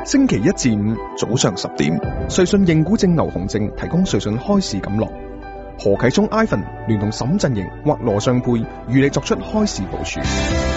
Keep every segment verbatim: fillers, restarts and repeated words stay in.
星期一至五早上十點，瑞信認股證牛熊證提供瑞信開市錦樂。何啟聰 Ivan 聯同沈振盈或羅尚佩與你作出開市部署。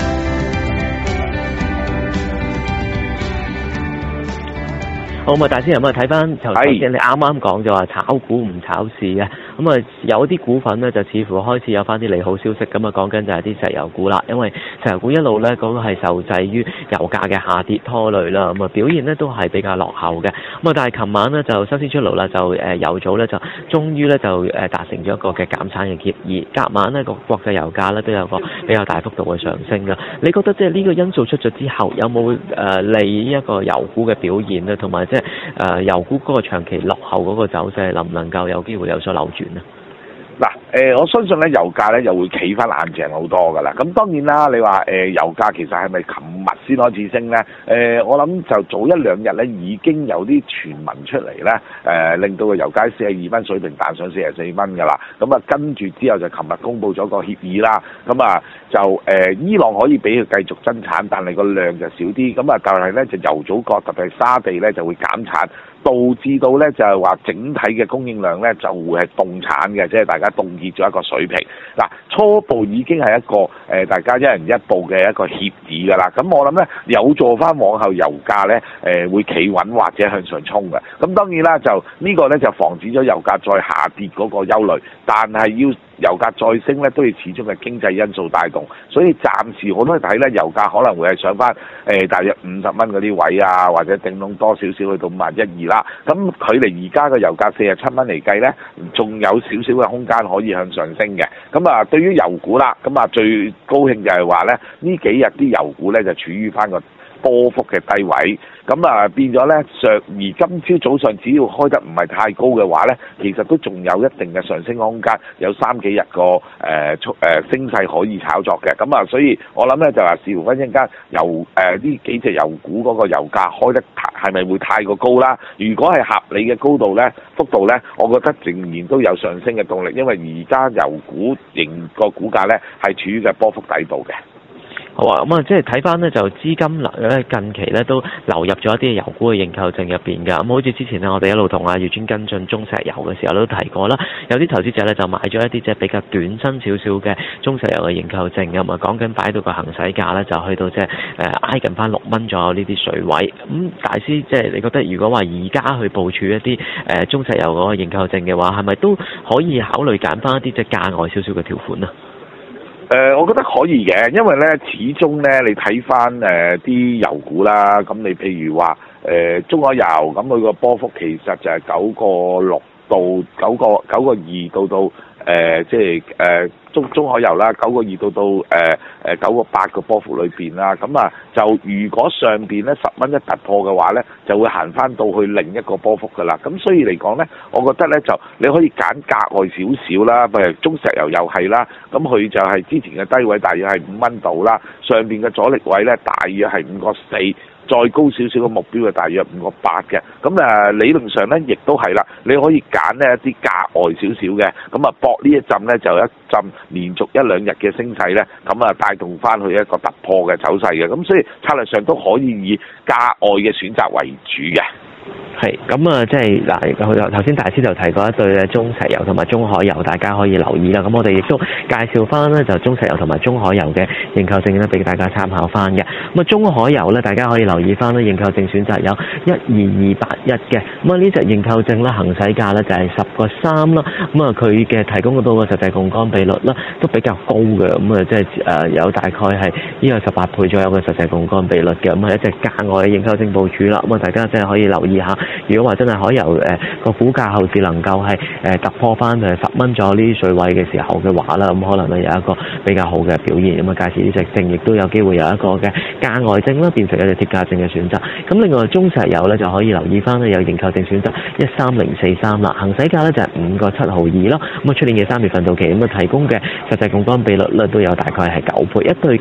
好啊，大師有冇睇翻頭先你啱啱講咗話炒股唔炒市嘅，咁啊有啲股份呢，就似乎開始有翻啲利好消息，咁啊講緊就係啲石油股啦，因為石油股一路呢嗰個係受制於油價嘅下跌拖累啦，咁啊表現呢都係比較落後嘅，咁啊但係琴晚呢，就新鮮出爐啦，就誒油組呢，就終於呢，就誒達成咗一個嘅減產嘅協議，隔晚呢個國際油價呢，都有個比較大幅度嘅上升㗎。你覺得即係呢個因素出咗之後，有冇誒利一個油股嘅表現呢？同埋即係誒油股嗰個長期落後嗰個走勢，能唔能夠有機會有所扭轉呢？ 嗱，誒，我相信咧油價咧又會企翻硬淨好多噶啦。咁當然啦，你話誒油價其實係咪琴日先開始升咧？誒，我諗就早一兩日咧已經有啲傳聞出嚟咧，誒令到個油價四十二蚊水平彈上四十四蚊噶啦。咁啊跟住之後就琴日公布咗個協議啦。咁啊就誒伊朗可以俾佢繼續增產，但係個量就少啲。咁啊但係咧就油組國特別係沙地咧就會減產，導致到咧就係話整體嘅供應量咧就會係凍產嘅，即係大家凍結咗一個水平。嗱，初步已經係一個誒、呃、大家一人一步嘅一個協議㗎啦。咁我諗咧有助翻往後油價咧誒、呃、會企穩或者向上衝嘅。咁當然啦，就、這個、呢個咧就防止咗油價再下跌嗰個憂慮，但係要油價再升咧，都要始終係經濟因素帶動，所以暫時我都係睇咧油價可能會係上翻誒、呃、大約五十蚊嗰啲位啊，或者頂籠多少少去到五萬一二啦。咁距離而家嘅油價四十七蚊嚟計咧，仲有少少嘅空間可以向上升嘅。咁啊，對於油股啦，咁啊最高興就係話咧，呢幾日啲油股咧就處於翻個波幅嘅低位，咁啊變咗咧上而今朝早上只要開得唔係太高嘅話咧，其實都仲有一定嘅上升空間，有三幾日個誒速誒升勢可以炒作嘅。咁啊，所以我諗咧就話視乎翻一陣間油誒呢、呃、幾隻油股嗰個油價開得係咪會太過高啦？如果係合理嘅高度咧、幅度咧，我覺得仍然都有上升嘅動力，因為而家油股仍個股價咧係處於嘅波幅底部嘅。 好啊，咁啊，即係睇翻呢，就資金流咧近期咧都流入咗一啲油股嘅認購證入邊㗎。咁好似之前呢，我哋一路同阿姚專跟進中石油嘅時候都提過啦，有啲投資者咧就買咗一啲即係比較短身少少嘅中石油嘅認購證㗎嘛，講緊擺到個行使價咧就去到即係誒挨近翻六蚊左右呢啲水位。咁大師即係你覺得如果話而家去部署一啲誒中石油嗰個認購證嘅話，係咪都可以考慮揀翻一啲即係價外少少嘅條款啊？ 誒、呃，我覺得可以嘅，因為咧，始終咧，你睇翻誒啲油股啦，咁你譬如話誒、呃、中海油，咁佢個波幅其實就係九個六到九個九個二到到誒、呃，即係誒、呃、中中海油啦，九個二到到誒誒九個八個波幅裏邊啦，咁啊就如果上邊咧十蚊一突破嘅話咧，就會行翻到去另一個波幅噶啦。咁所以嚟講咧，我覺得咧就你可以揀格外少少啦，譬如中石油又係啦，咁佢就係之前嘅低位大約係五蚊度啦，上邊嘅阻力位咧大約係五個四。再高少少嘅目標嘅大約五個八嘅，咁誒理論上咧亦都係啦，你可以揀呢一啲價外少少嘅，咁啊搏呢一陣咧就一陣連續一兩日嘅升勢咧，咁啊帶動翻去一個突破嘅走勢嘅，咁所以策略上都可以以價外嘅選擇為主嘅。 係咁啊，即係嗱，頭先大師就提過一對嘅中石油同埋中海油，大家可以留意啦。咁我哋亦都介紹翻呢，就中石油同埋中海油嘅認購證咧，俾大家參考翻嘅。咁啊，中海油咧，大家可以留意翻咧，認購證選擇有一二二八一嘅。咁啊，呢隻認購證咧，行使價咧就係十個三啦。咁啊，佢嘅提供到嘅實際槓桿比率咧都比較高嘅。咁啊，即係誒有大概係呢個十八倍左右嘅實際槓桿比率嘅。咁係一隻價外嘅認購證部署啦。咁啊，大家真係可以留意下。如果話真係海油誒個股價後市能夠係誒突破翻誒十蚊左右呢啲水位嘅時候嘅話啦，咁可能咧有一個比較好嘅表現。咁啊，屆時呢隻證亦都有機會有一個嘅價外證啦，變成一隻貼價證嘅選擇。咁另外中石油咧就可以留意翻咧有認購證選擇一三零四三啦，行使價咧就係五個七毫二咯。咁啊，出年嘅三月份到期，咁啊提供嘅實際槓桿比率咧都有大概係九倍，一對嘅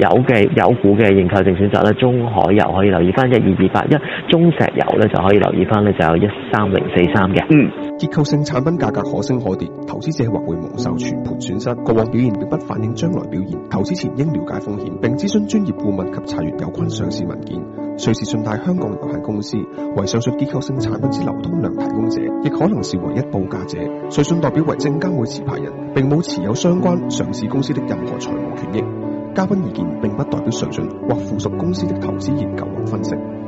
有嘅有股嘅認購證選擇咧，中海油可以留意翻一二二八一，中石油咧就可以留意翻咧就有一三零四三嘅。 嗯， 結構性產品價格可升可跌，投資者或會蒙受全盤損失。過往表現並不反映將來表現，投資前應了解風險，並諮詢專業顧問及查閱有關上市文件。瑞士信貸香港有限公司為上述結構性產品之流通量提供者，亦可能是唯一報價者。瑞信代表為證監會持牌人，並冇持有相關上市公司的任何財務權益。嘉賓意見並不代表瑞信或附屬公司的投資研究或分析。